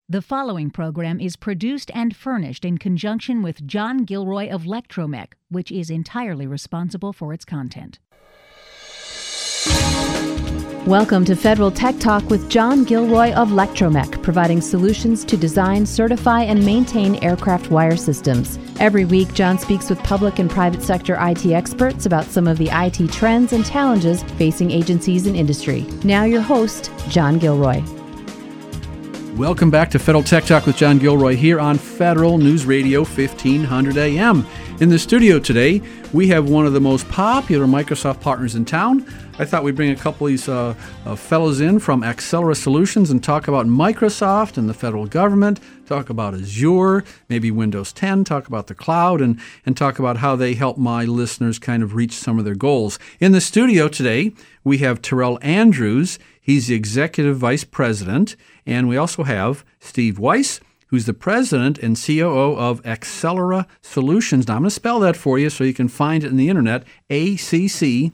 The following program is produced and furnished in conjunction with John Gilroy of Lectromech, which is entirely responsible for its content. Welcome to Federal Tech Talk with John Gilroy of Lectromech, providing solutions to design, certify, and maintain aircraft wire systems. Every week, John speaks with public and private sector IT experts about some of the IT trends and challenges facing agencies and industry. Now your host, John Gilroy. Welcome back to Federal Tech Talk with John Gilroy here on Federal News Radio 1500 AM. In the studio today, we have one of the most popular Microsoft partners in town. I thought we'd bring a couple of these fellows in from Accelera Solutions and talk about Microsoft and the federal government, talk about Azure, maybe Windows 10, talk about the cloud, and talk about how they help my listeners kind of reach some of their goals. In the studio today, we have Terrell Andrews. He's the Executive Vice President. And we also have Steve Weiss, who's the President and COO of Accelera Solutions. Now, I'm going to spell that for you so you can find it in the internet, ACCELERA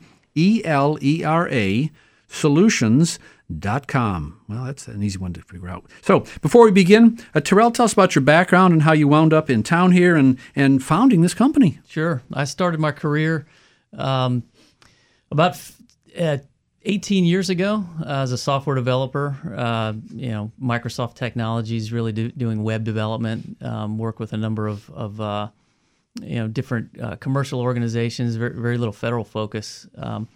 Solutions.com. Well, that's an easy one to figure out. So, before we begin, Terrell, tell us about your background and how you wound up in town here and founding this company. Sure. I started my career about 18 years ago as a software developer. Microsoft Technologies, really doing web development, work with a number of different commercial organizations, very little federal focus.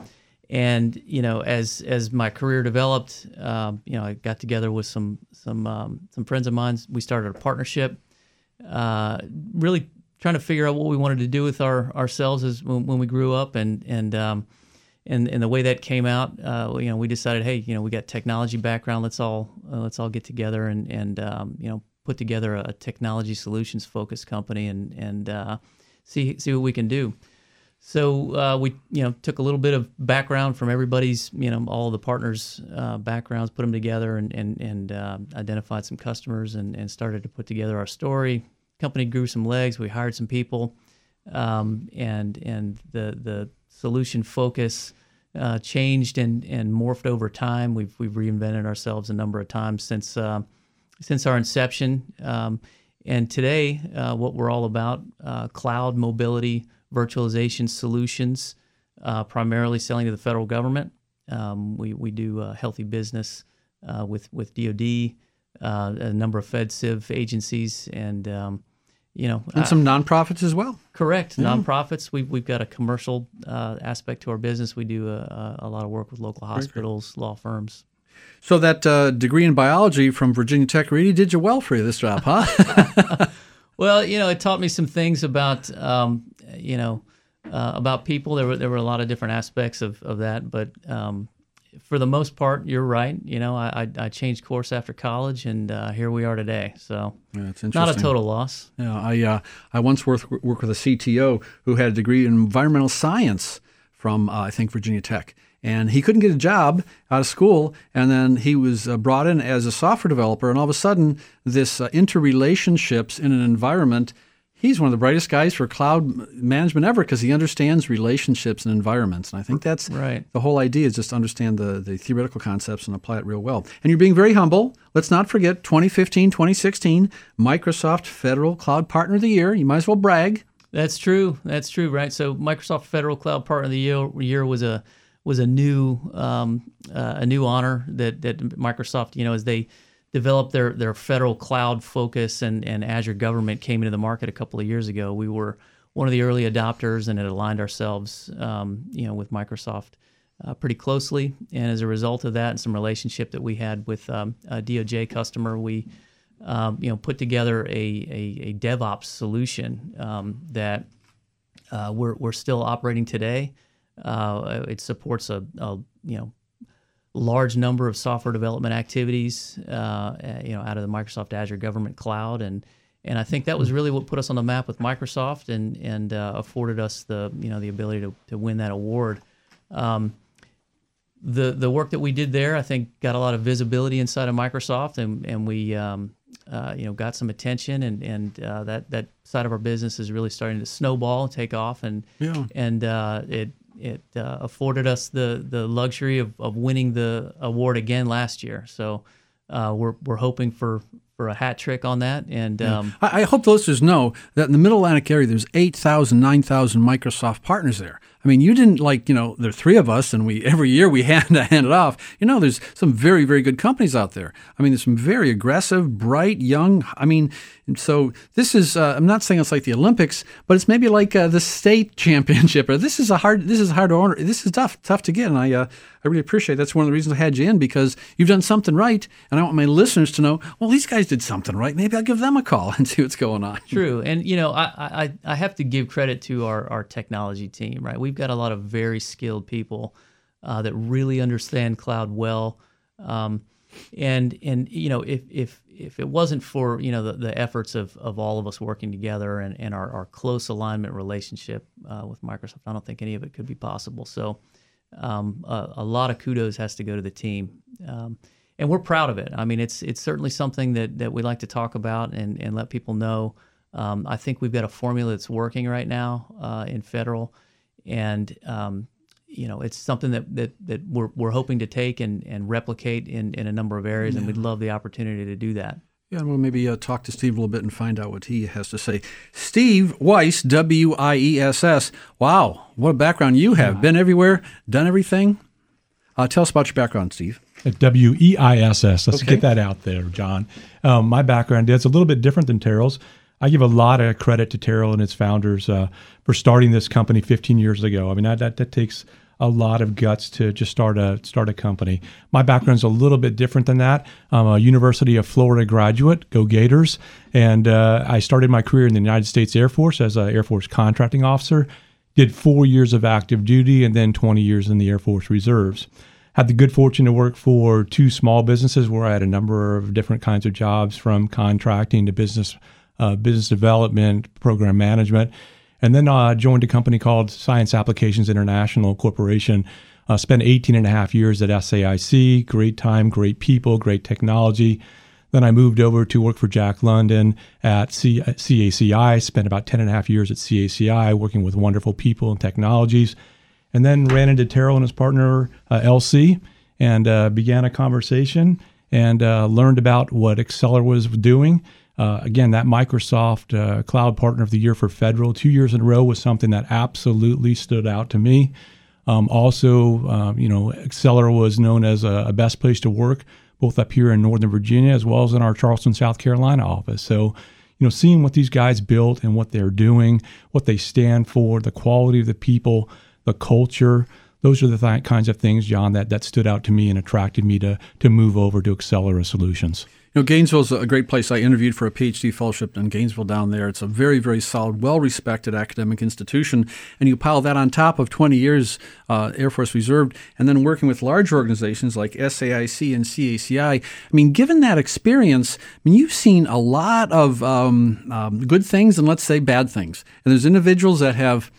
As my career developed, I got together with some friends of mine. We started a partnership, really trying to figure out what we wanted to do with ourselves as when we grew up, and the way that came out, we decided, hey, we got technology background. Let's all get together and put together a technology solutions focused company and see what we can do. So we took a little bit of background from everybody's, all the partners' backgrounds, put them together and identified some customers and started to put together our story. Company grew some legs. We hired some people, and the solution focus changed and morphed over time. We've reinvented ourselves a number of times since our inception. And today, what we're all about, cloud mobility, virtualization solutions, primarily selling to the federal government. We do healthy business with DoD, a number of FedCiv agencies, and some nonprofits as well. Correct. Yeah. Nonprofits. We've got a commercial aspect to our business. We do a lot of work with local hospitals, law firms. So that degree in biology from Virginia Tech really did you well for you this job, huh? Well, it taught me some things about people. There were a lot of different aspects of that, but for the most part, you're right. I changed course after college, and here we are today. So that's interesting. Not a total loss. Yeah, I once worked with a CTO who had a degree in environmental science from I think Virginia Tech, and he couldn't get a job out of school, and then he was brought in as a software developer, and all of a sudden, this interrelationships in an environment. He's one of the brightest guys for cloud management ever because he understands relationships and environments. And I think that's right. The whole idea is just to understand the theoretical concepts and apply it real well. And you're being very humble. Let's not forget 2015, 2016, Microsoft Federal Cloud Partner of the Year. You might as well brag. That's true, right? So Microsoft Federal Cloud Partner of the Year was a new honor that Microsoft, as they developed their federal cloud focus and Azure government came into the market a couple of years ago. We were one of the early adopters and had aligned ourselves, with Microsoft pretty closely. And as a result of that and some relationship that we had with a DOJ customer, we put together a DevOps solution that we're still operating today. It supports a large number of software development activities, out of the Microsoft Azure Government Cloud, and I think that was really what put us on the map with Microsoft and afforded us the ability to win that award. The work that we did there, I think, got a lot of visibility inside of Microsoft, and we got some attention, and that side of our business is really starting to snowball and take off, and it afforded us the luxury of winning the award again last year. So we're hoping for for a hat trick on that. And I hope the listeners know that in the Middle Atlantic area, there's 8,000, 9,000 Microsoft partners there. I mean, you didn't there are three of us, and every year we hand it off. There's some very, very good companies out there. I mean, there's some very aggressive, bright, young. I mean, so this is. I'm not saying it's like the Olympics, but it's maybe like the state championship. Or this is hard to order. This is tough to get, and I really appreciate it. That's one of the reasons I had you in, because you've done something right, and I want my listeners to know, well, these guys did something right. Maybe I'll give them a call and see what's going on. True, and I have to give credit to our technology team. Right, we've got a lot of very skilled people that really understand cloud well, and if it wasn't for the efforts of all of us working together and our close alignment relationship with Microsoft, I don't think any of it could be possible. So a lot of kudos has to go to the team, and we're proud of it. I mean, it's certainly something that we like to talk about and let people know. I think we've got a formula that's working right now in federal, and it's something that we're hoping to take and replicate in a number of areas, and we'd love the opportunity to do that. Yeah, and we'll maybe talk to Steve a little bit and find out what he has to say. Steve Weiss, W-I-E-S-S. Wow, what a background you have. Been everywhere, done everything. Tell us about your background, Steve. At W-E-I-S-S. Let's get that out there, John. My background is a little bit different than Terrell's. I give a lot of credit to Terrell and its founders for starting this company 15 years ago. I mean, that takes a lot of guts to just start a company. My background's a little bit different than that. I'm a University of Florida graduate, go Gators, and I started my career in the United States Air Force as an Air Force contracting officer. Did 4 years of active duty and then 20 years in the Air Force Reserves. Had the good fortune to work for two small businesses where I had a number of different kinds of jobs, from contracting to business development, program management. And then joined a company called Science Applications International Corporation. Spent 18 and a half years at SAIC. Great time, great people, great technology. Then I moved over to work for Jack London at CACI. Spent about 10 and a half years at CACI working with wonderful people and technologies. And then ran into Terrell and his partner, LC, and began a conversation and learned about what Accelera was doing. Again, that Microsoft Cloud Partner of the Year for Federal 2 years in a row was something that absolutely stood out to me. Accelera was known as a best place to work, both up here in Northern Virginia as well as in our Charleston, South Carolina office. So, seeing what these guys built and what they're doing, what they stand for, the quality of the people, the culture, those are the kinds of things, John, that stood out to me and attracted me to move over to Accelera Solutions. Gainesville's a great place. I interviewed for a PhD fellowship in Gainesville down there. It's a very, very solid, well-respected academic institution. And you pile that on top of 20 years Air Force Reserve, and then working with large organizations like SAIC and CACI. I mean, given that experience, you've seen a lot of good things and, let's say, bad things. And there's individuals that have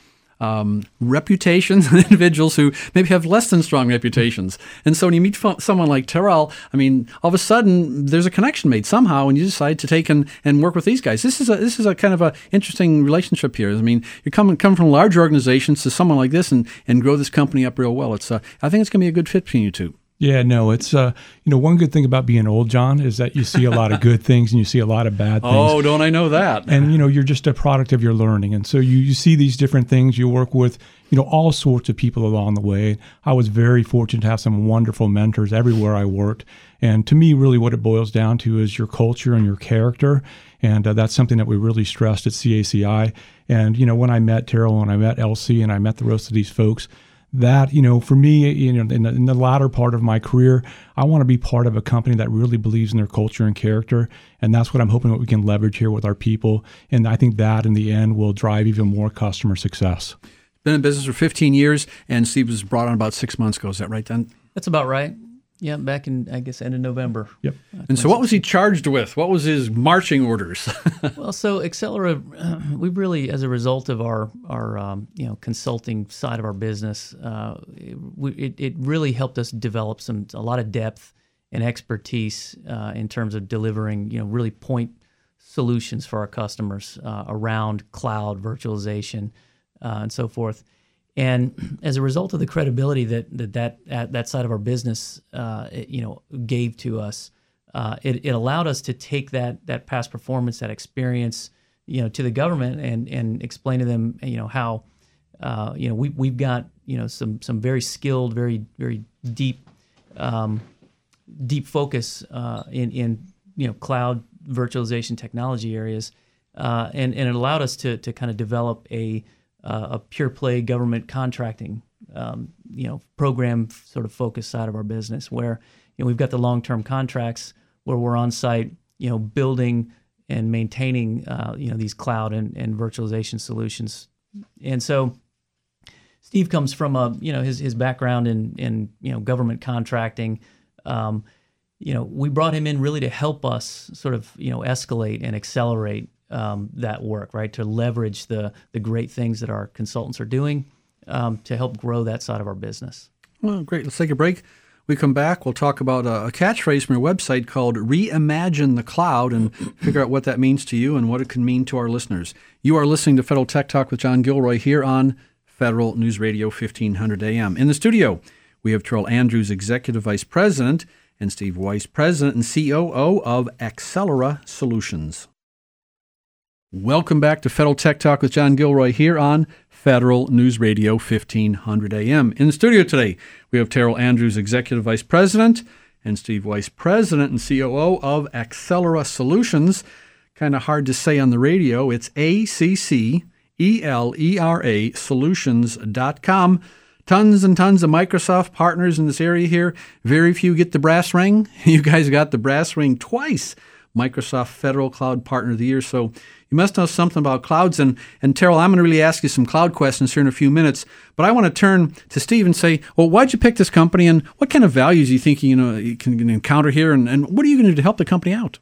reputations and individuals who maybe have less than strong reputations. And so when you meet someone like Terrell, I mean, all of a sudden there's a connection made somehow, and you decide to take and work with these guys. This is a kind of a interesting relationship here. I mean, you come from large organizations to someone like this and grow this company up real well. I think it's going to be a good fit between you two. Yeah, no, it's, one good thing about being old, John, is that you see a lot of good things and you see a lot of bad things. Oh, don't I know that? And, you're just a product of your learning. And so you see these different things. You work with, all sorts of people along the way. I was very fortunate to have some wonderful mentors everywhere I worked. And to me, really what it boils down to is your culture and your character. And that's something that we really stressed at CACI. And, when I met Terrell, when I met LC, and I met the rest of these folks, that, for me, in the latter part of my career, I want to be part of a company that really believes in their culture and character. And that's what I'm hoping that we can leverage here with our people. And I think that in the end will drive even more customer success. Been in business for 15 years, and Steve was brought on about 6 months ago. Is that right, then? That's about right. Yeah, back in, I guess, end of November. Yep. And so what was he charged with? What was his marching orders? Well, so Accelera, we really, as a result of our consulting side of our business, it really helped us develop a lot of depth and expertise in terms of delivering, really point solutions for our customers around cloud, virtualization, and so forth. And as a result of the credibility that side of our business, gave to us, it allowed us to take that past performance, that experience, to the government and explain to them, how, we've got, some very skilled, very, very deep focus in cloud virtualization technology areas, and it allowed us to kind of develop a pure play government contracting program sort of focus side of our business, where we've got the long-term contracts where we're on site, building and maintaining these cloud and virtualization solutions. And so Steve comes from his background in government contracting. We brought him in really to help us sort of escalate and accelerate that work, right? To leverage the great things that our consultants are doing to help grow that side of our business. Well, great. Let's take a break. We come back, we'll talk about a catchphrase from your website called Reimagine the Cloud and figure out what that means to you and what it can mean to our listeners. You are listening to Federal Tech Talk with John Gilroy here on Federal News Radio 1500 AM. In the studio, we have Terrell Andrews, Executive Vice President, and Steve Weiss, President and COO of Accelera Solutions. Welcome back to Federal Tech Talk with John Gilroy here on Federal News Radio 1500 AM. In the studio today, we have Terrell Andrews, Executive Vice President, and Steve Weiss, President and COO of Accelera Solutions. Kind of hard to say on the radio. It's ACCELERA Solutions.com. Tons and tons of Microsoft partners in this area here. Very few get the brass ring. You guys got the brass ring twice. Microsoft Federal Cloud Partner of the Year. So you must know something about clouds. And Terrell, I'm going to really ask you some cloud questions here in a few minutes. But I want to turn to Steve and say, well, why'd you pick this company and what kind of values do you think you can encounter here? And what are you going to do to help the company out?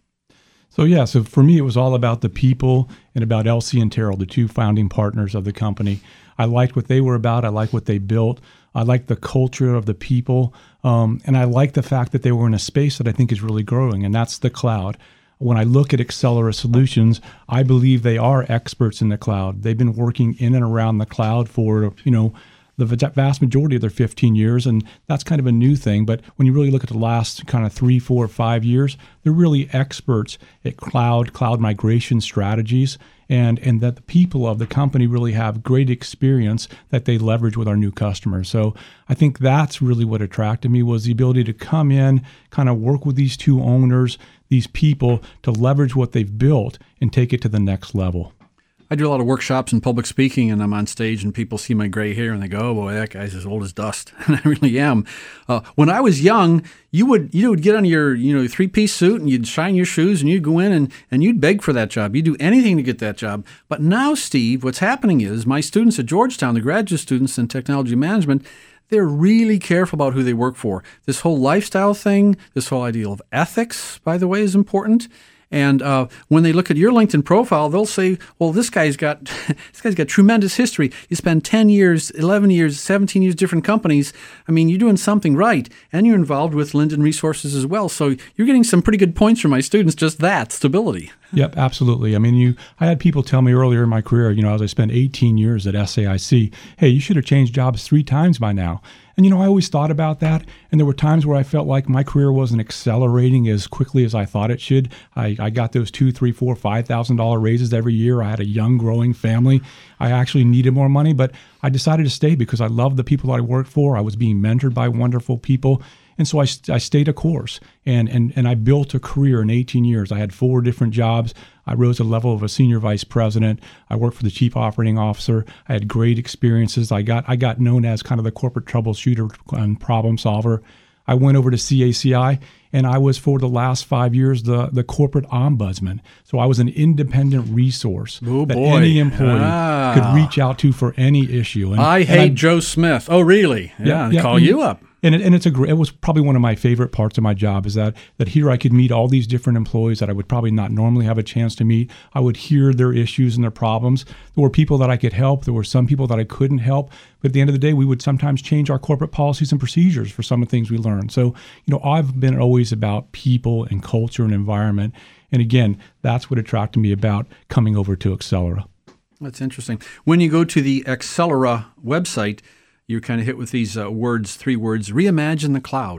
So for me, it was all about the people and about Elsie and Terrell, the two founding partners of the company. I liked what they were about. I liked what they built. I liked the culture of the people. And I liked the fact that they were in a space that I think is really growing, and that's the cloud. When I look at Accelera Solutions, I believe they are experts in the cloud. They've been working in and around the cloud for, the vast majority of their 15 years, and that's kind of a new thing. But when you really look at the last kind of 3, 4, 5 years, they're really experts at cloud migration strategies, and that the people of the company really have great experience that they leverage with our new customers. So I think that's really what attracted me, was the ability to come in, kind of work with these two owners, these people, to leverage what they've built and take it to the next level. I do a lot of workshops in public speaking, and I'm on stage, and people see my gray hair, and they go, "Oh boy, that guy's as old as dust." And I really am. When I was young, you would get on your 3-piece suit, and you'd shine your shoes, and you'd go in and you'd beg for that job. You'd do anything to get that job. But now, Steve, what's happening is my students at Georgetown, the graduate students in technology management, they're really careful about who they work for. This whole lifestyle thing, this whole idea of ethics, by the way, is important. And when they look at your LinkedIn profile, they'll say, well, this guy's got tremendous history. You spend 10 years, 11 years, 17 years, different companies. I mean, you're doing something right. And you're involved with Linden Resources as well. So you're getting some pretty good points from my students, just that, stability. Yep, absolutely. I mean, I had people tell me earlier in my career, as I spent 18 years at SAIC, hey, you should have changed jobs 3 times by now. And, I always thought about that. And there were times where I felt like my career wasn't accelerating as quickly as I thought it should. I got those $2,000, $3,000, $4,000, $5,000 raises every year. I had a young, growing family. I actually needed more money, but I decided to stay because I loved the people I worked for. I was being mentored by wonderful people. And so I stayed a course, and I built a career in 18 years. I had 4 different jobs. I rose to the level of a senior vice president. I worked for the chief operating officer. I had great experiences. I got known as kind of the corporate troubleshooter and problem solver. I went over to CACI, and I was, for the last 5 years, the corporate ombudsman. So I was an independent resource that any employee could reach out to for any issue. I hate Joe Smith. Oh, really? Yeah, call you up. And it was probably one of my favorite parts of my job, is that here I could meet all these different employees that I would probably not normally have a chance to meet. I would hear their issues and their problems. There were people that I could help. There were some people that I couldn't help. But at the end of the day, we would sometimes change our corporate policies and procedures for some of the things we learned. So, I've been always about people and culture and environment. And again, that's what attracted me about coming over to Accelera. That's interesting. When you go to the Accelera website, you're kind of hit with these 3 words, reimagine the cloud.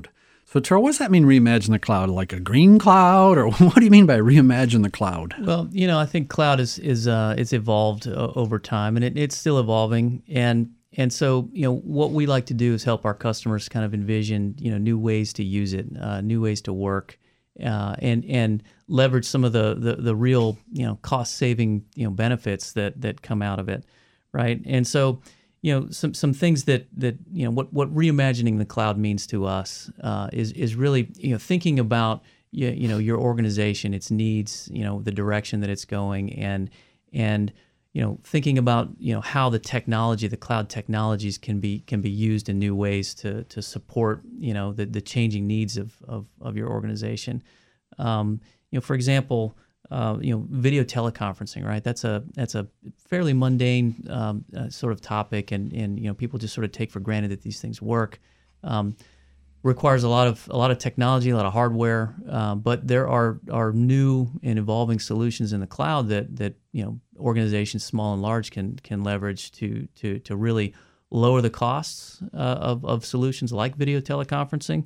So, Terrell, what does that mean, reimagine the cloud? Like a green cloud, or what do you mean by reimagine the cloud? Well, I think cloud is it's evolved over time, and it's still evolving. And so, what we like to do is help our customers kind of envision, new ways to use it, new ways to work, and leverage some of the real, cost saving, benefits that come out of it, right? And so, some things that what reimagining the cloud means to us is really thinking about your organization, its needs, the direction that it's going, and thinking about how the cloud technologies can be used in new ways to support the changing needs of your organization. For example, video teleconferencing, right? That's a fairly mundane sort of topic, and people just sort of take for granted that these things work. Requires a lot of technology, a lot of hardware, but there are new and evolving solutions in the cloud that organizations, small and large, can leverage to really lower the costs of solutions like video teleconferencing.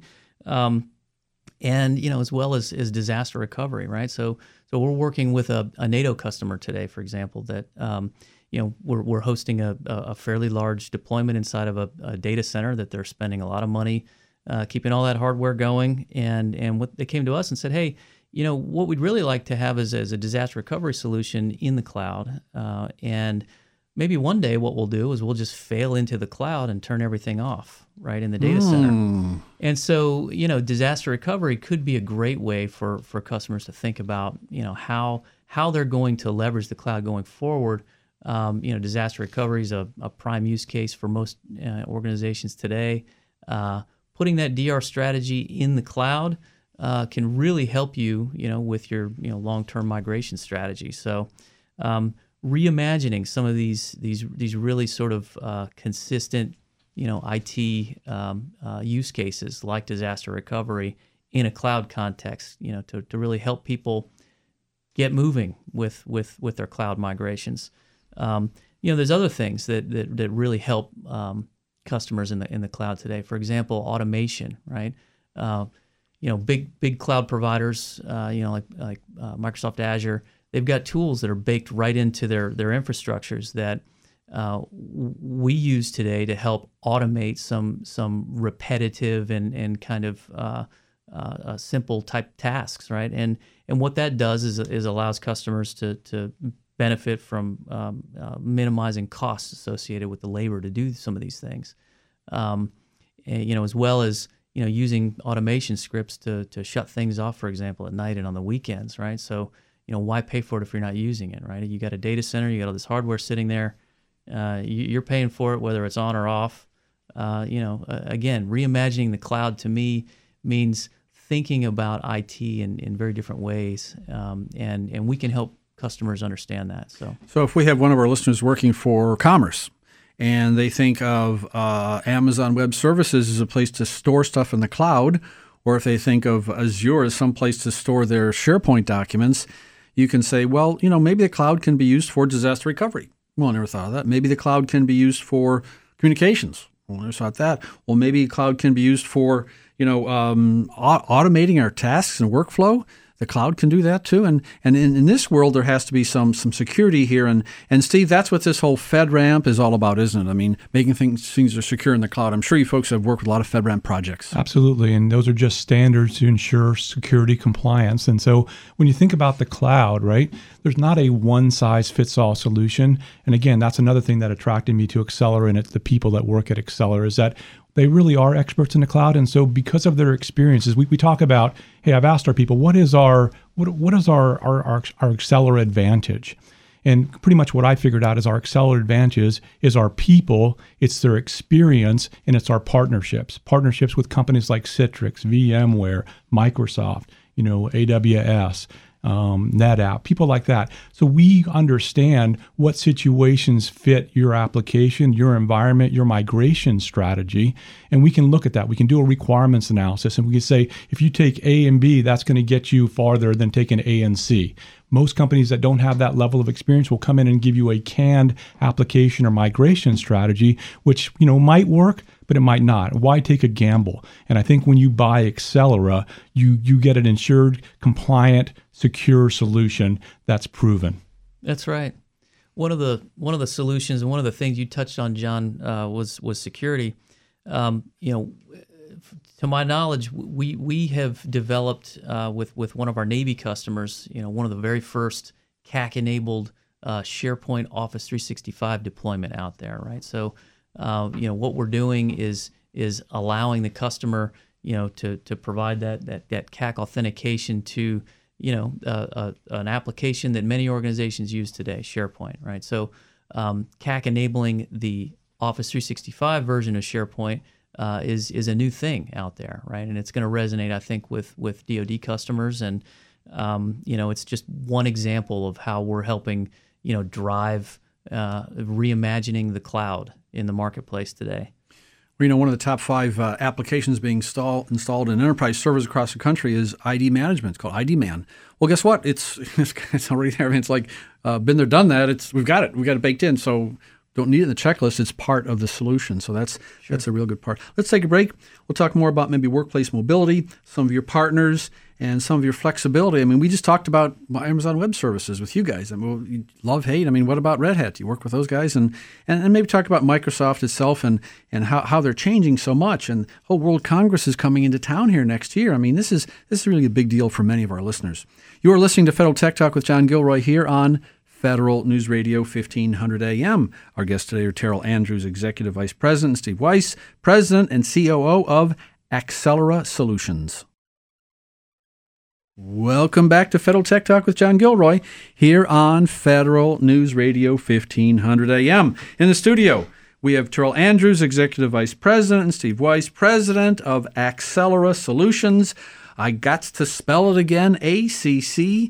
And as well as disaster recovery, right? So we're working with a NATO customer today, for example, that we're hosting a fairly large deployment inside of a data center that they're spending a lot of money keeping all that hardware going. And what they came to us and said, hey, what we'd really like to have is a disaster recovery solution in the cloud, and maybe one day what we'll do is we'll just fail into the cloud and turn everything off, right, in the data center. And so, disaster recovery could be a great way for customers to think about, how they're going to leverage the cloud going forward. Disaster recovery is a prime use case for most organizations today. Putting that DR strategy in the cloud can really help you, with your long-term migration strategy. So, reimagining some of these really sort of consistent, IT use cases like disaster recovery in a cloud context, to really help people get moving with their cloud migrations. There's other things that really help customers in the cloud today. For example, automation, right? Big cloud providers, like Microsoft Azure. They've got tools that are baked right into their infrastructures that we use today to help automate some repetitive and kind of simple type tasks, right? And what that does is allows customers to benefit from minimizing costs associated with the labor to do some of these things, as well as using automation scripts to shut things off, for example, at night and on the weekends, right? So why pay for it if you're not using it, right? You got a data center, you got all this hardware sitting there, you're paying for it whether it's on or off. Again, reimagining the cloud to me means thinking about IT in very different ways, and we can help customers understand that. So if we have one of our listeners working for Commerce, and they think of Amazon Web Services as a place to store stuff in the cloud, or if they think of Azure as some place to store their SharePoint documents, you can say, well, maybe the cloud can be used for disaster recovery. Well, I never thought of that. Maybe the cloud can be used for communications. Well, I never thought that. Well, maybe cloud can be used for, automating our tasks and workflow. The cloud can do that too. And in this world, there has to be some security here. And Steve, that's what this whole FedRAMP is all about, isn't it? I mean, making things are secure in the cloud. I'm sure you folks have worked with a lot of FedRAMP projects. Absolutely. And those are just standards to ensure security compliance. And so when you think about the cloud, right, there's not a one-size-fits-all solution. And again, that's another thing that attracted me to Accelera, and it's the people that work at Accelera, is that they really are experts in the cloud. And so because of their experiences, we talk about, hey, I've asked our people, what is our Accelera advantage? And pretty much what I figured out is our Accelera advantage is our people, it's their experience, and it's our partnerships. Partnerships with companies like Citrix, VMware, Microsoft, AWS, NetApp, people like that. So we understand what situations fit your application, your environment, your migration strategy, and we can look at that. We can do a requirements analysis, and we can say, if you take A and B, that's going to get you farther than taking A and C. Most companies that don't have that level of experience will come in and give you a canned application or migration strategy, which might work, but it might not. Why take a gamble? And I think when you buy Accelera, you get an insured, compliant, secure solution that's proven. That's right. One of the solutions and one of the things you touched on, John, was security. To my knowledge, we have developed with one of our Navy customers, one of the very first CAC-enabled SharePoint Office 365 deployment out there, right? So, what we're doing is allowing the customer, to provide that CAC authentication to, an application that many organizations use today, SharePoint, right? So, CAC enabling the Office 365 version of SharePoint is a new thing out there, right? And it's going to resonate, I think, with DoD customers. And it's just one example of how we're helping, drive reimagining the cloud in the marketplace today. One of the top 5 applications being installed in enterprise servers across the country is ID management. It's called ID Man. Well, guess what? It's already there. I mean, it's like been there, done that. We've got it baked in. So don't need it in the checklist. It's part of the solution. So that's a real good part. Let's take a break. We'll talk more about maybe workplace mobility, some of your partners, and some of your flexibility. I mean, we just talked about Amazon Web Services with you guys. I mean, you love, hate. I mean, what about Red Hat? Do you work with those guys? And maybe talk about Microsoft itself and how they're changing so much. And whole World Congress is coming into town here next year. I mean, this is really a big deal for many of our listeners. You are listening to Federal Tech Talk with John Gilroy here on Federal News Radio 1500 AM. Our guests today are Terrell Andrews, Executive Vice President, and Steve Weiss, President and COO of Accelera Solutions. Welcome back to Federal Tech Talk with John Gilroy here on Federal News Radio 1500 AM. In the studio, we have Terrell Andrews, Executive Vice President, and Steve Weiss, President of Accelera Solutions. I got to spell it again, ACCELERA,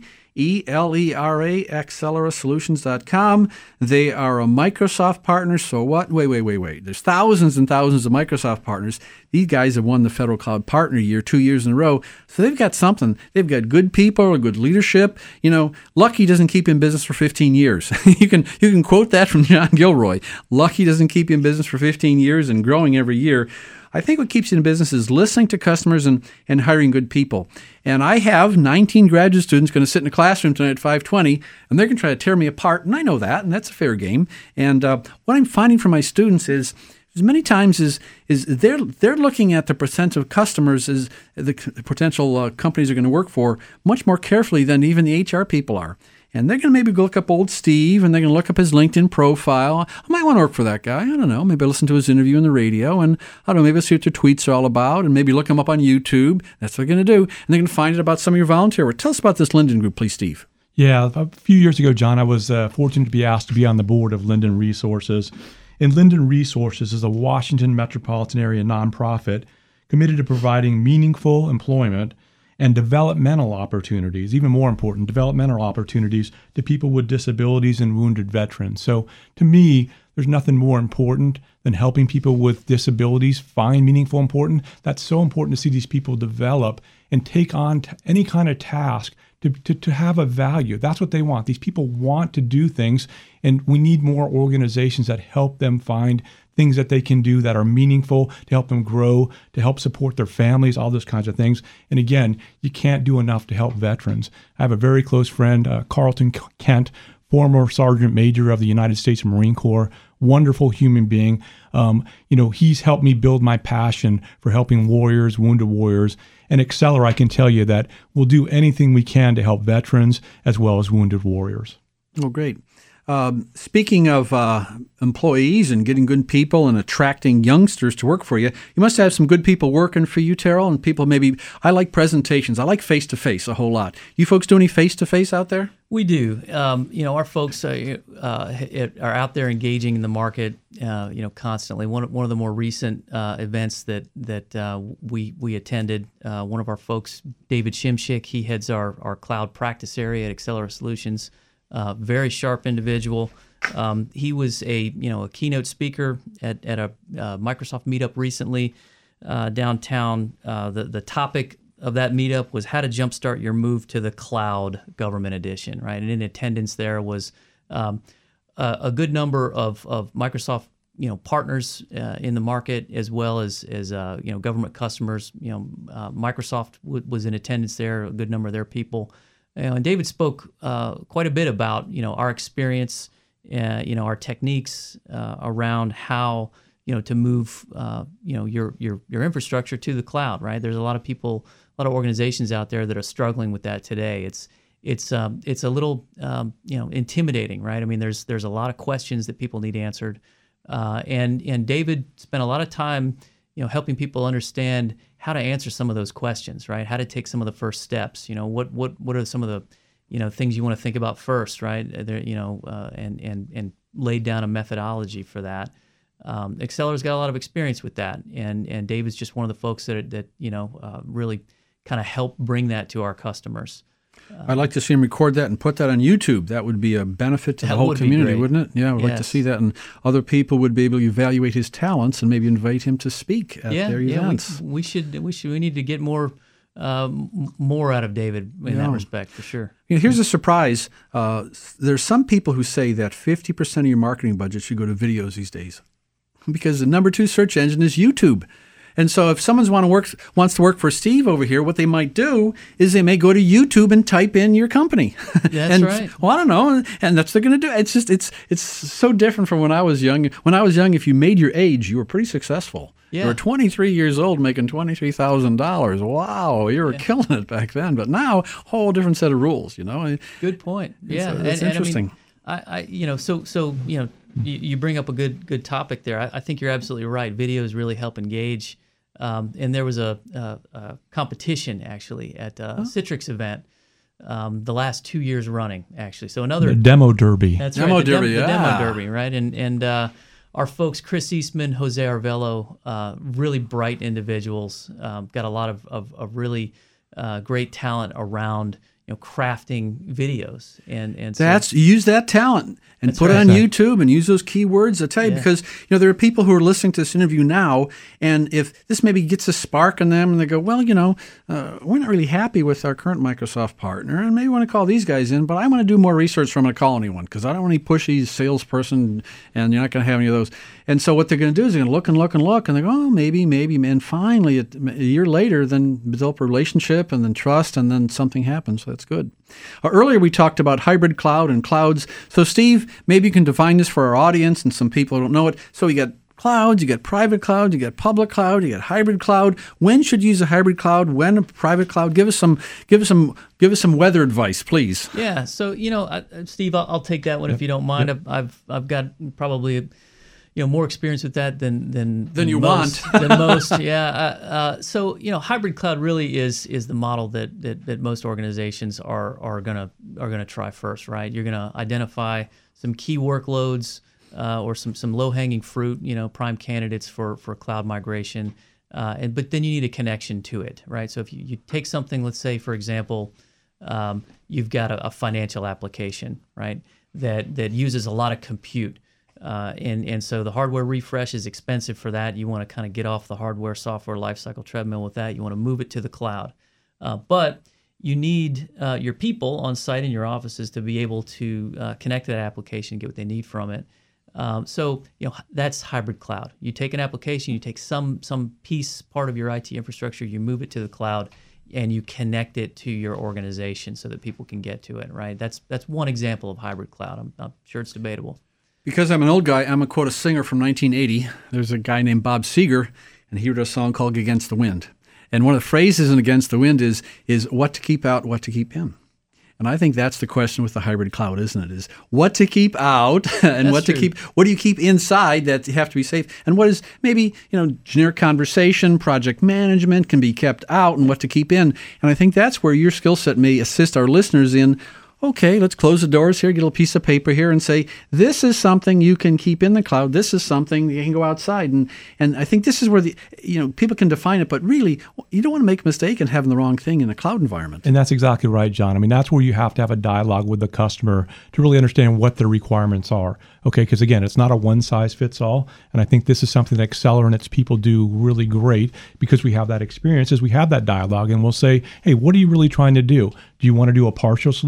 AcceleraSolutions.com. They are a Microsoft partner. So what? Wait. There's thousands and thousands of Microsoft partners. These guys have won the Federal Cloud Partner Year 2 years in a row. So they've got something. They've got good people, good leadership. Lucky doesn't keep you in business for 15 years. You can quote that from John Gilroy. Lucky doesn't keep you in business for 15 years and growing every year. I think what keeps you in business is listening to customers and hiring good people. And I have 19 graduate students going to sit in a classroom tonight at 5:20, and they're going to try to tear me apart. And I know that, and that's a fair game. And what I'm finding from my students is many times is they're looking at the percent of customers as the potential companies are going to work for much more carefully than even the HR people are. And they're going to maybe look up old Steve, and they're going to look up his LinkedIn profile. I might want to work for that guy. I don't know. Maybe I'll listen to his interview on the radio, and I don't know, maybe I'll see what their tweets are all about, and maybe look him up on YouTube. That's what they're going to do. And they're going to find out about some of your volunteer work. Tell us about this Linden Group, please, Steve. Yeah, a few years ago, John, I was fortunate to be asked to be on the board of Linden Resources. And Linden Resources is a Washington metropolitan area nonprofit committed to providing meaningful employment and developmental opportunities, even more important, developmental opportunities to people with disabilities and wounded veterans. So to me, there's nothing more important than helping people with disabilities find meaningful important. That's so important to see these people develop and take on any kind of task to have a value. That's what they want. These people want to do things, and we need more organizations that help them find things that they can do that are meaningful, to help them grow, to help support their families, all those kinds of things. And again, you can't do enough to help veterans. I have a very close friend, Carlton Kent, former Sergeant Major of the United States Marine Corps, wonderful human being. He's helped me build my passion for helping warriors, wounded warriors. And Accelera, I can tell you that we'll do anything we can to help veterans as well as wounded warriors. Oh, great. Speaking of employees and getting good people and attracting youngsters to work for you, you must have some good people working for you, Terrell, and people maybe, I like presentations. I like face-to-face a whole lot. You folks do any face-to-face out there? We do. Our folks are out there engaging in the market, constantly. One of the more recent events that we attended, one of our folks, David Shimshik, he heads our cloud practice area at Accelera Solutions. Very sharp individual. He was a keynote speaker at a Microsoft meetup recently downtown. The topic of that meetup was how to jumpstart your move to the cloud government edition, right? And in attendance there was a good number of Microsoft partners in the market, as well as government customers. Microsoft was in attendance there, a good number of their people. And David spoke quite a bit about our experience, our techniques around how to move your infrastructure to the cloud. Right, there's a lot of people, a lot of organizations out there that are struggling with that today. It's a little intimidating, right? I mean, there's a lot of questions that people need answered, and David spent a lot of time helping people understand how to answer some of those questions, right? How to take some of the first steps. What are some of the things you want to think about first, right? There, and laid down a methodology for that. Accelera's got a lot of experience with that, and David's just one of the folks that really kind of help bring that to our customers. I'd like to see him record that and put that on YouTube. That would be a benefit to the whole community, wouldn't it? Yeah, I would like to see that, and other people would be able to evaluate his talents and maybe invite him to speak at their events. We need to get more out of David in that respect, for sure. Here's a surprise. There's some people who say that 50% of your marketing budget should go to videos these days, because the number 2 search engine is YouTube. And so if someone wants to work for Steve over here, what they might do is they may go to YouTube and type in your company. That's right. Well, I don't know. And that's what they're going to do. It's just, it's so different from when I was young. When I was young, if you made your age, you were pretty successful. Yeah. You were 23 years old making $23,000. Wow, you were killing it back then. But now, whole different set of rules, Good point. Yeah. It's interesting. You bring up a good topic there. I think you're absolutely right. Videos really help engage. And there was a competition actually at a Citrix event the last 2 years running, actually. So the Demo Derby. That's Demo right. Derby, the Demo Derby, right? And our folks, Chris Eastman, Jose Arvelo, really bright individuals, got a lot of really great talent around crafting videos, and so use that talent and put it on YouTube and use those keywords. I tell you, because there are people who are listening to this interview now, and if this maybe gets a spark in them, and they go, well, we're not really happy with our current Microsoft partner, and maybe want to call these guys in, but I want to do more research, so I'm going to call anyone because I don't want any pushy salesperson, and you're not going to have any of those. And so what they're going to do is they're going to look and look and look, and they go, oh, maybe, and finally, a year later, then develop a relationship and then trust, and then something happens. So that's good. Earlier, we talked about hybrid cloud and clouds. So, Steve, maybe you can define this for our audience and some people who don't know it. So we got clouds, you got private cloud, you got public cloud, you got hybrid cloud. When should you use a hybrid cloud? When a private cloud? Give us some weather advice, please. Yeah. So Steve, I'll take that one if you don't mind. Yep. I've got probably more experience with that than you most, want. than most. Yeah. So hybrid cloud really is the model that most organizations are gonna try first, right? You're gonna identify some key workloads or some low hanging fruit, prime candidates for cloud migration, but then you need a connection to it, right? So if you take something, let's say for example, you've got a financial application, right, that uses a lot of compute. And so the hardware refresh is expensive for that. You want to kind of get off the hardware software lifecycle treadmill with that. You want to move it to the cloud. But you need your people on site in your offices to be able to connect to that application and get what they need from it. So that's hybrid cloud. You take an application, you take some part of your IT infrastructure, you move it to the cloud, and you connect it to your organization so that people can get to it, right? That's one example of hybrid cloud. I'm sure it's debatable. Because I'm an old guy, I'm going to quote a singer from 1980. There's a guy named Bob Seger, and he wrote a song called Against the Wind. And one of the phrases in Against the Wind is what to keep out, what to keep in. And I think that's the question with the hybrid cloud, isn't it? Is what to keep out and what to keep, what do you keep inside that you have to be safe? And what is maybe, generic conversation, project management can be kept out and what to keep in. And I think that's where your skill set may assist our listeners in, okay, let's close the doors here, get a little piece of paper here and say, this is something you can keep in the cloud. This is something you can go outside. And I think this is where people can define it, but really, you don't want to make a mistake in having the wrong thing in a cloud environment. And that's exactly right, John. I mean, that's where you have to have a dialogue with the customer to really understand what their requirements are. Okay, because again, it's not a one-size-fits-all. And I think this is something that Acceler and its people do really great because we have that experience, is we have that dialogue and we'll say, hey, what are you really trying to do? Do you want to do a partial solution? Do you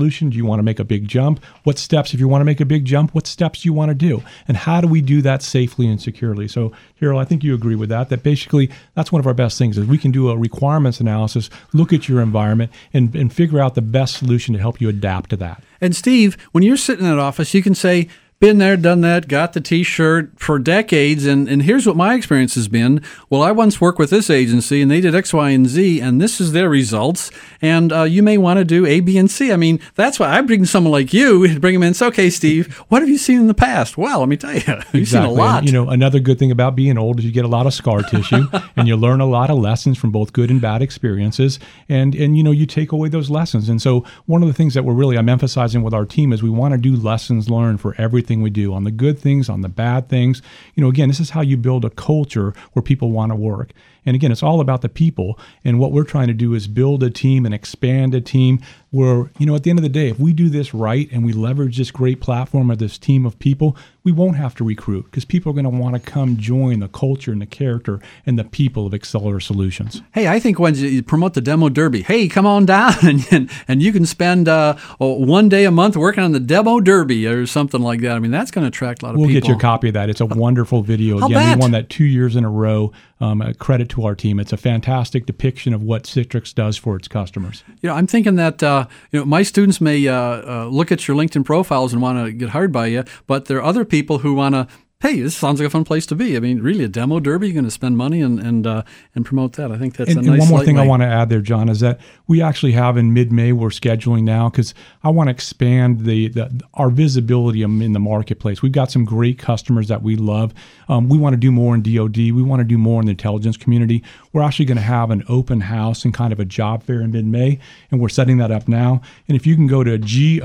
want to make a big jump, what steps, if you want to make a big jump, what steps you want to do, and how do we do that safely and securely? So, Terrell, I think you agree with that basically that's one of our best things is we can do a requirements analysis, look at your environment, and figure out the best solution to help you adapt to that. And Steve, when you're sitting in that office, you can say, been there, done that, got the T-shirt for decades, and here's what my experience has been. Well, I once worked with this agency, and they did X, Y, and Z, and this is their results, and you may want to do A, B, and C. I mean, that's why I bring someone like you to bring them in. It's okay, Steve, what have you seen in the past? Well, let me tell you, you've seen a lot. And, another good thing about being old is you get a lot of scar tissue, and you learn a lot of lessons from both good and bad experiences, and you take away those lessons. And so one of the things that I'm emphasizing with our team is we want to do lessons learned for everything we do, on the good things, on the bad things. Again, this is how you build a culture where people want to work. And again, it's all about the people. And what we're trying to do is build a team and expand a team where, at the end of the day, if we do this right and we leverage this great platform of this team of people, we won't have to recruit because people are going to want to come join the culture and the character and the people of Accelera Solutions. Hey, I think when you promote the Demo Derby, hey, come on down and you can spend 1 day a month working on the Demo Derby or something like that. I mean, that's going to attract a lot of people. We'll get you a copy of that. It's a wonderful video. Again, we won that 2 years in a row. A credit to our team. It's a fantastic depiction of what Citrix does for its customers. I'm thinking that my students may look at your LinkedIn profiles and want to get hired by you, but there are other people who want to, hey, this sounds like a fun place to be. I mean, really, a Demo Derby, you're going to spend money and promote that. I think that's a nice And one more thing I want to add there, John, is that we actually have in mid-May, we're scheduling now because I want to expand our visibility in the marketplace. We've got some great customers that we love. We want to do more in DoD. We want to do more in the intelligence community. We're actually going to have an open house and kind of a job fair in mid-May, and we're setting that up now. And if you can go to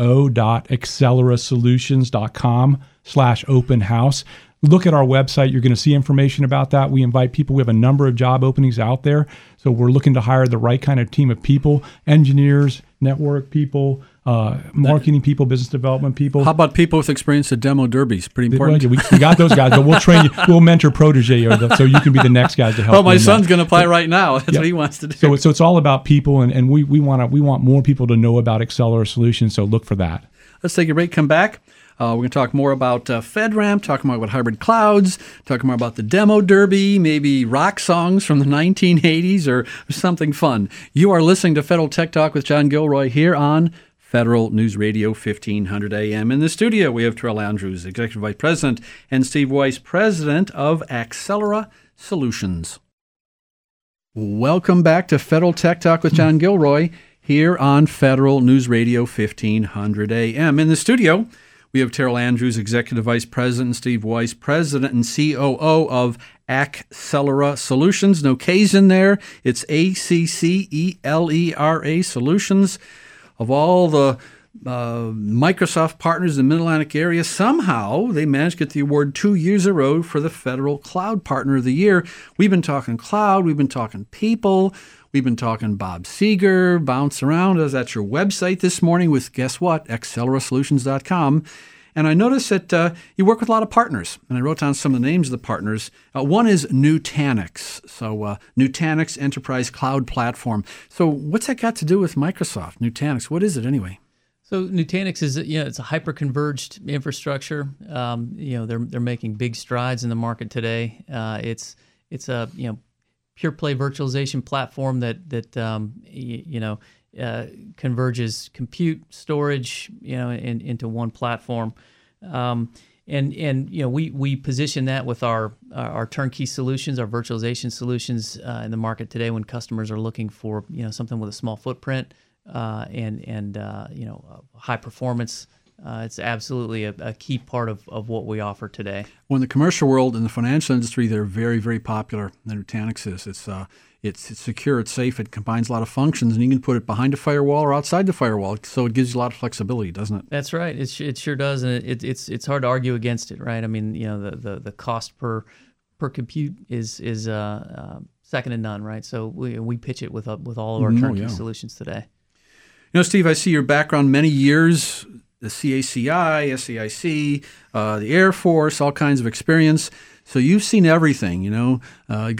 go.accelerasolutions.com/open house, look at our website. You're going to see information about that. We invite people. We have a number of job openings out there. So we're looking to hire the right kind of team of people, engineers, network people, marketing people, business development people. How about people with experience at Demo Derbies? Pretty important. We got those guys, but we'll train you. We'll mentor protege so you can be the next guys to help. Oh, my son's going to apply right now. That's what he wants to do. So it's all about people, and we want more people to know about Accelera Solutions, so look for that. Let's take a break, come back. We're going to talk more about FedRAMP, talking more about hybrid clouds, talking more about the Demo Derby, maybe rock songs from the 1980s or something fun. You are listening to Federal Tech Talk with John Gilroy here on Federal News Radio 1500 AM. In the studio, we have Terrell Andrews, Executive Vice President, and Steve Weiss, President of Accelera Solutions. Welcome back to Federal Tech Talk with John Gilroy here on Federal News Radio 1500 AM. In the studio, we have Terrell Andrews, Executive Vice President, and Steve Weiss, President and COO of Accelera Solutions. No K's in there. It's ACCELERA Solutions. Of all the Microsoft partners in the Mid-Atlantic area, somehow they managed to get the award 2 years in a row for the Federal Cloud Partner of the Year. We've been talking cloud. We've been talking people. We've been talking Bob Seeger, bounce around. I was at your website this morning with, guess what, accelerasolutions.com. And I noticed that you work with a lot of partners. And I wrote down some of the names of the partners. One is Nutanix. So Nutanix Enterprise Cloud Platform. So what's that got to do with Microsoft? Nutanix, what is it anyway? So Nutanix is, it's a hyper-converged infrastructure. They're making big strides in the market today. It's a, pure play virtualization platform that converges compute, storage, into one platform, we position that with our turnkey solutions, our virtualization solutions in the market today when customers are looking for something with a small footprint and high performance. It's absolutely a key part of what we offer today. Well, in the commercial world, in the financial industry, they're very, very popular. Nutanix is. It's secure, it's safe, it combines a lot of functions, and you can put it behind a firewall or outside the firewall, so it gives you a lot of flexibility, doesn't it? That's right. It sure does, and it's hard to argue against it, right? I mean, the cost per compute is second to none, right? So we pitch it with all of our turnkey solutions today. Steve, I see your background, many years. The CACI, SAIC, the Air Force, all kinds of experience. So you've seen everything, you got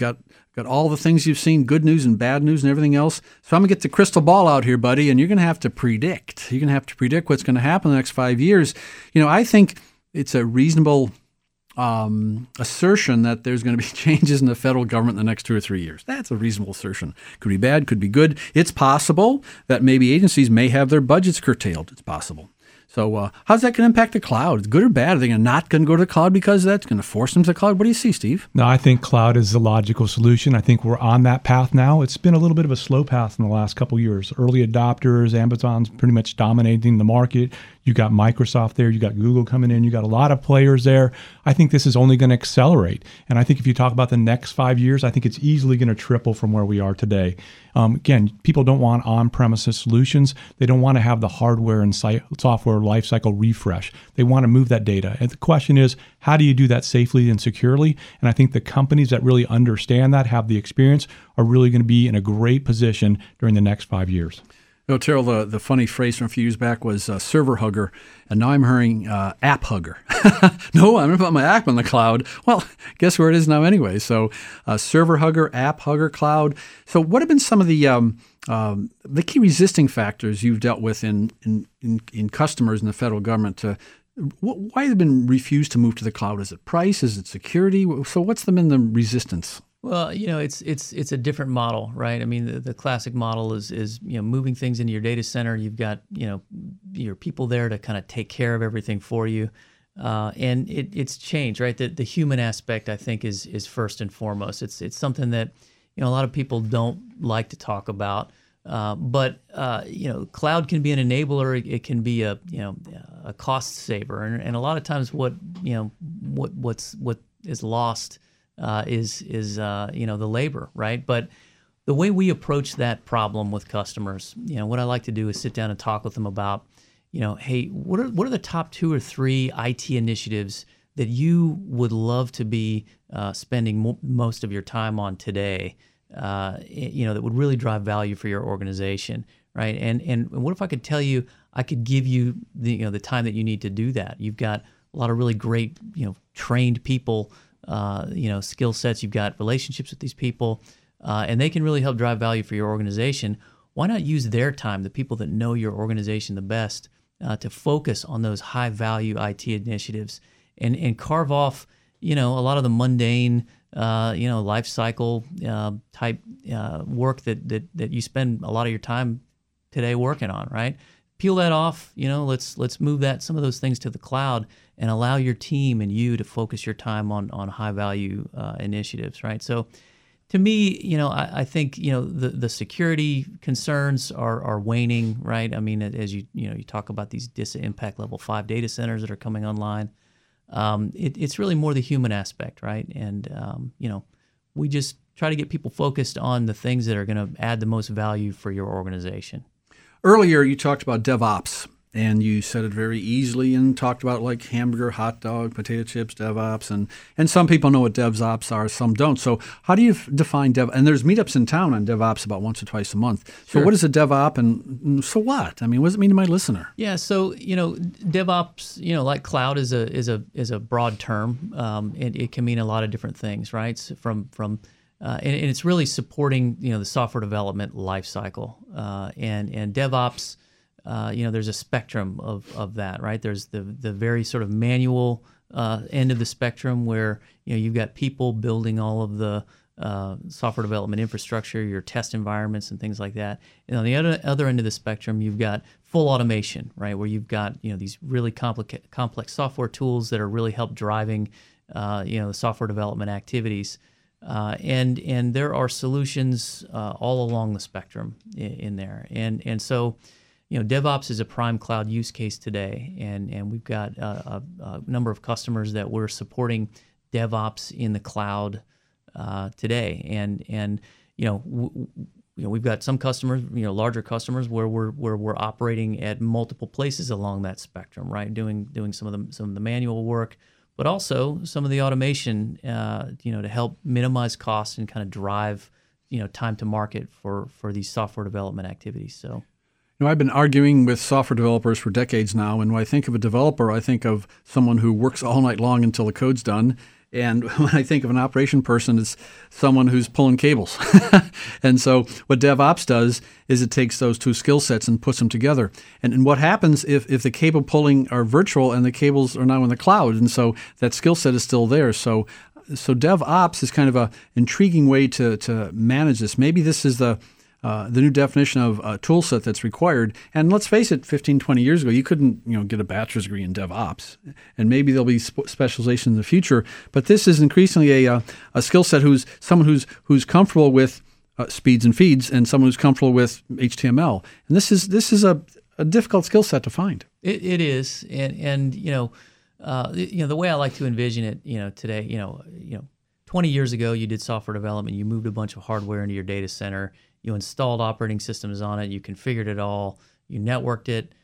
got all the things you've seen, good news and bad news and everything else. So I'm going to get the crystal ball out here, buddy, and you're going to have to predict. You're going to have to predict what's going to happen in the next 5 years. I think it's a reasonable assertion that there's going to be changes in the federal government in the next 2 or 3 years. That's a reasonable assertion. Could be bad, could be good. It's possible that maybe agencies may have their budgets curtailed. It's possible. So how's that going to impact the cloud? Good or bad? Are they not going to go to the cloud because that's going to force them to the cloud? What do you see, Steve? No, I think cloud is the logical solution. I think we're on that path now. It's been a little bit of a slow path in the last couple of years. Early adopters, Amazon's pretty much dominating the market. You got Microsoft there, you got Google coming in, you got a lot of players there. I think this is only going to accelerate. And I think if you talk about the next 5 years, I think it's easily going to triple from where we are today. Again, people don't want on-premises solutions. They don't want to have the hardware and software lifecycle refresh. They want to move that data. And the question is, how do you do that safely and securely? And I think the companies that really understand that, have the experience, are really going to be in a great position during the next 5 years. Terrell, the funny phrase from a few years back was server hugger, and now I'm hearing app hugger. No, I'm going to put my app on the cloud. Well, guess where it is now anyway. So server hugger, app hugger, cloud. So what have been some of the key resisting factors you've dealt with in customers in the federal government? Why have they been refused to move to the cloud? Is it price? Is it security? So what's been the resistance? Well, it's a different model, right? I mean, the classic model is moving things into your data center. You've got your people there to kind of take care of everything for you, and it's changed, right? The human aspect, I think, is first and foremost. It's something that a lot of people don't like to talk about, but cloud can be an enabler. It can be a cost saver, and a lot of times what is lost is the labor, right? But the way we approach that problem with customers, what I like to do is sit down and talk with them about, hey, what are the top 2 or 3 IT initiatives that you would love to be spending most of your time on today, that would really drive value for your organization, right? And what if I could tell you, I could give you the time that you need to do that? You've got a lot of really great, trained people, skill sets. You've got relationships with these people, and they can really help drive value for your organization. Why not use their time, the people that know your organization the best, to focus on those high-value IT initiatives and carve off, a lot of the mundane, life cycle type work that you spend a lot of your time today working on, right? Peel that off, let's move some of those things to the cloud and allow your team and you to focus your time on high value initiatives, right? So to me, I think, the security concerns are waning, right? I mean, as you talk about these DISA Impact Level 5 data centers that are coming online, it's really more the human aspect, right? And, we just try to get people focused on the things that are going to add the most value for your organization. Earlier, you talked about DevOps, and you said it very easily and talked about like hamburger, hot dog, potato chips, DevOps, and some people know what DevOps are, some don't. So how do you define Dev? And there's meetups in town on DevOps about once or twice a month. So Sure. What is a DevOps, and so what? I mean, what does it mean to my listener? Yeah, so DevOps, like cloud is a broad term, and it can mean a lot of different things, right? So from and it's really supporting the software development lifecycle, and DevOps. There's a spectrum of that, right? There's the very sort of manual end of the spectrum where you've got people building all of the software development infrastructure, your test environments, and things like that. And on the other end of the spectrum, you've got full automation, right? Where you've got these really complex software tools that are really help driving the software development activities. And there are solutions all along the spectrum in there, and so DevOps is a prime cloud use case today, and we've got a number of customers that we're supporting DevOps in the cloud today, and we've got some customers, larger customers where we're operating at multiple places along that spectrum, right? Doing some of the manual work, but also some of the automation, to help minimize costs and kind of drive, time to market for these software development activities. So, I've been arguing with software developers for decades now, and when I think of a developer, I think of someone who works all night long until the code's done, And when I think of an operation person, it's someone who's pulling cables. And so what DevOps does is it takes those two skill sets and puts them together. And what happens if the cable pulling are virtual and the cables are now in the cloud? And so that skill set is still there. So DevOps is kind of an intriguing way to manage this. Maybe this is the new definition of a tool set that's required. And let's face it, 15, 20 years ago, you couldn't get a bachelor's degree in DevOps. And maybe there'll be specialization in the future. But this is increasingly a skill set someone who's comfortable with speeds and feeds and someone who's comfortable with HTML. And this is a difficult skill set to find. It is. And the way I like to envision it, today, 20 years ago, you did software development, you moved a bunch of hardware into your data center, you installed operating systems on it, you configured it all, you networked it,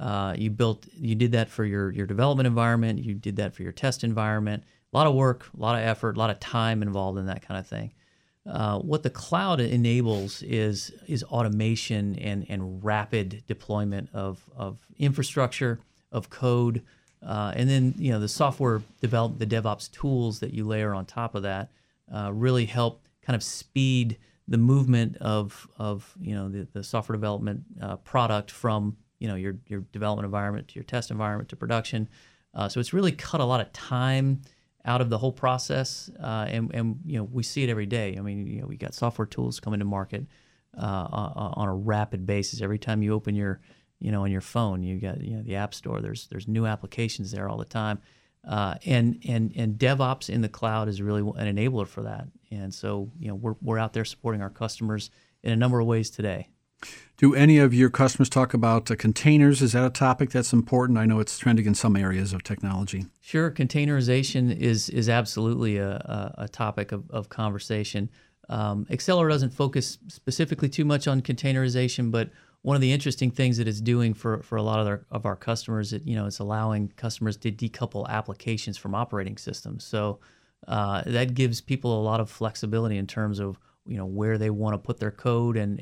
you did that for your development environment, you did that for your test environment. A lot of work, a lot of effort, a lot of time involved in that kind of thing. What the cloud enables is automation and rapid deployment of infrastructure, of code, and then the software development, the DevOps tools that you layer on top of that really help kind of speed the movement of the software development product from your development environment to your test environment to production. So it's really cut a lot of time out of the whole process, and we see it every day. I mean, we got software tools coming to market on a rapid basis. Every time you open your on your phone, you got the App Store. There's new applications there all the time, and DevOps in the cloud is really an enabler for that. And so we're out there supporting our customers in a number of ways today. Do any of your customers talk about containers? Is that a topic that's important? I know it's trending in some areas of technology. Sure, containerization is absolutely a topic of conversation. Accelera doesn't focus specifically too much on containerization, but one of the interesting things that it's doing for a lot of our customers, it's allowing customers to decouple applications from operating systems. So that gives people a lot of flexibility in terms of where they want to put their code, and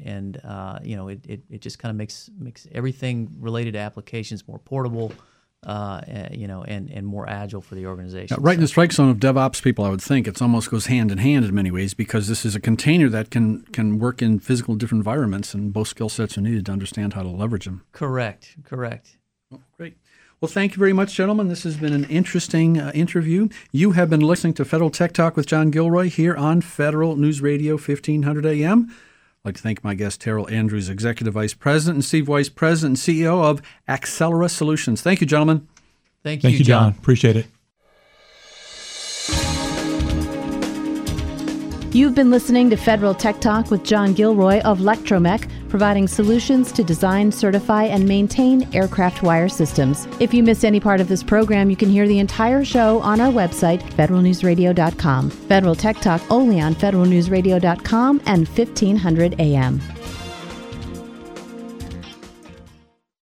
it just kind of makes everything related to applications more portable, and more agile for the organization. Right in the strike zone of DevOps people, I would think it almost goes hand in hand in many ways, because this is a container that can work in physical different environments, and both skill sets are needed to understand how to leverage them. Correct. Oh, great. Well, thank you very much, gentlemen. This has been an interesting interview. You have been listening to Federal Tech Talk with John Gilroy here on Federal News Radio 1500 AM. I'd like to thank my guest, Terrell Andrews, Executive Vice President, and Steve Weiss, President and CEO of Accelera Solutions. Thank you, gentlemen. Thank you, John. Appreciate it. You've been listening to Federal Tech Talk with John Gilroy of Electromech, providing solutions to design, certify, and maintain aircraft wire systems. If you missed any part of this program, you can hear the entire show on our website, federalnewsradio.com. Federal Tech Talk only on federalnewsradio.com and 1500 AM.